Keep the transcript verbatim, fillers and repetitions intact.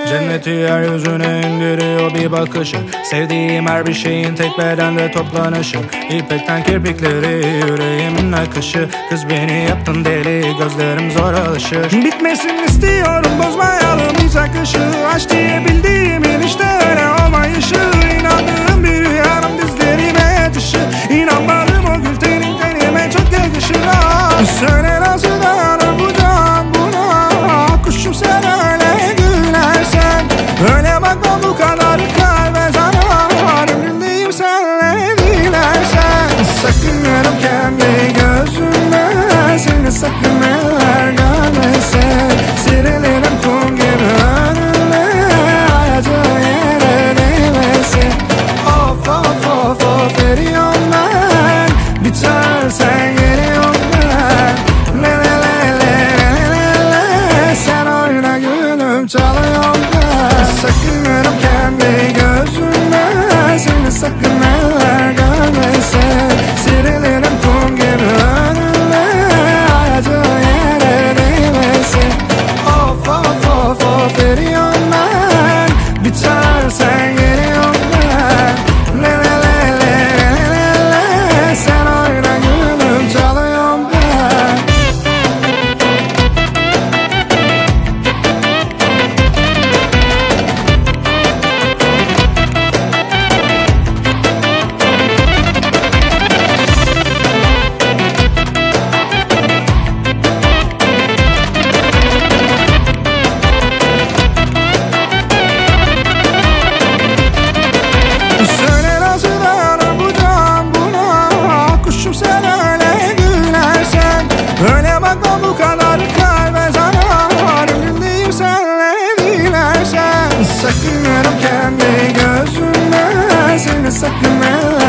Cenneti yeryüzüne indiriyor bir bakışı. Sevdiğim her bir şeyin tek bedende toplanışı. İpekten kirpikleri, yüreğimin akışı. Kız beni yaptın deli, gözlerim zor alışır. Bitmesin istiyorum, bozmayalım hiç akışı. Aşk diye bildiğimin işte öyle olmayışı. İnandığım bir rüyanın dizlerime yatışı. İnanmadım o gül tenin tenime çok yakışır. Söyle nasıl dayanır bu can buna? Kuşum sen öyle gülersen. Öyle bakma bu kadar kalbe zarar. Ömrümdeyim senle dilersen. Sakınırım kendi gözümden. Seni sakın eller görmesin. Sirelerim kum gibi önüne. Ayacı yere değmesin. Of of of of veriyorum ben. Bitersen geliyorum ben. Le le le le le le. Sen oyna gülüm çalıyorum ben. Sakınırım kendi gözümden. Seni sakın eller görmesin. Sirelerim kum gibi önüne. Ayacı yere değmesin. Of of of of veriyorum ben. Bitersen geliyorum ben. Le le le le le le. Sen oyna gülüm çalıyorum ben. Söyle nasıl dayanır bu can buna? Kuşum sen öyle gülersen. Öyle bakma bu kadar kalbe zarar. Ömrümdeyim senle dilersen. Sakınırım kendi gözümden. Seni sakın eller